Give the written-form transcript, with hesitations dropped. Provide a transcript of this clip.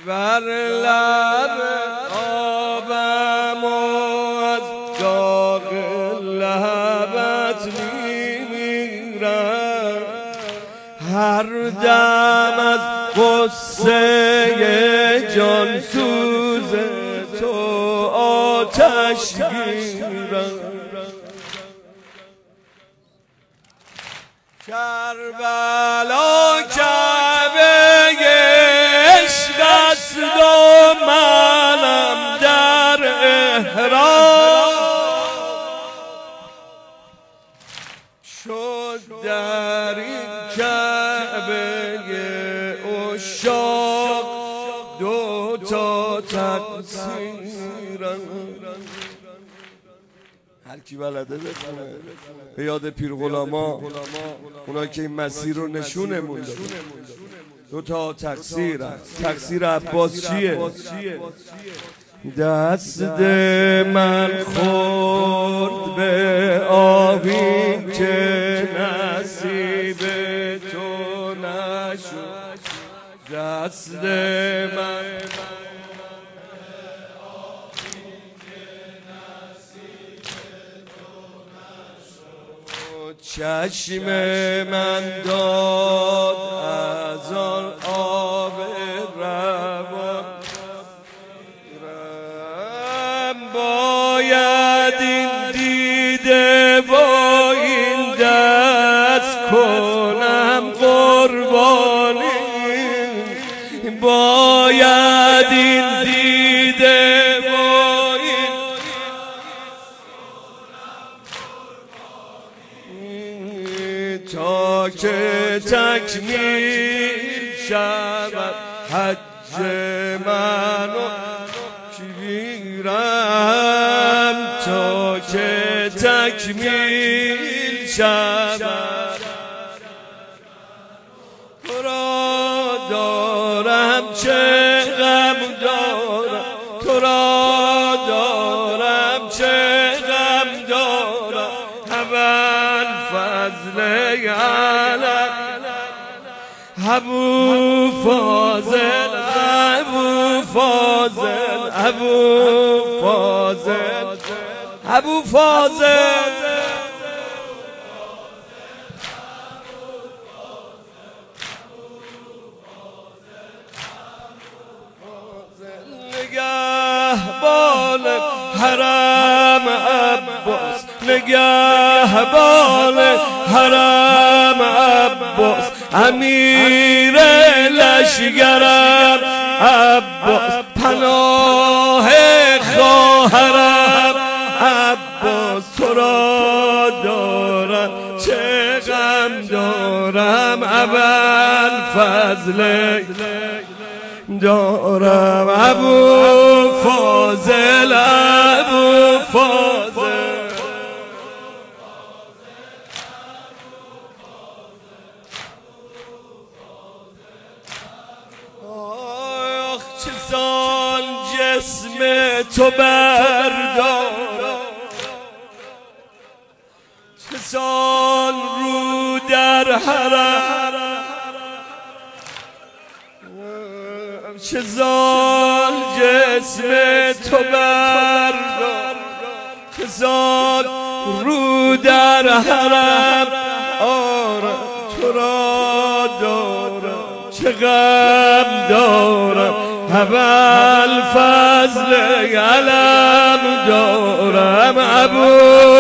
بر لب آبم و از داغ لبت میمیرم، هر دم از غصه جان سوز تو آتش گیرم. کربلا کعبه عشق است و منم در احرام، شد در این کعبه عشاق دو تا تقصیرم. هر کی بلده بخونه به یاد پیر غلاما، اونا که این مسیر رو نشونمون دادن. دو تا تقصیر هست. تقصیر عباس چیه؟ دست من خورد به آبی که نصیب تو نشد، دست من چشم من داد از آن آب روان، باید این دیده با این دست کنم قربانی، باید این دیده با این تا که تکمیل شود حج منو گیرم، تا که تکمیل شود تو را دارم چه غم دارم، تو را دارم چه غم دارم، اول فضل علم ابو فاضل ابو فاضل ابو فاضل ابو فاضل نگهبان حرم عباس، نگهبان حرم عباس، امیر لشگرم عباس، پناه خواهرم عباس، تو را دارم چه غم دارم، اول فضل دارم ابو فاضل ابو فاضل. آخ چه سال جسم تو بردارم، چه سال رو در حرم، چه سال جسم تو بردارم، چه سال رو در حرم آرم، تو را دارم چه غم دارم، اول فضل علم دارم ابو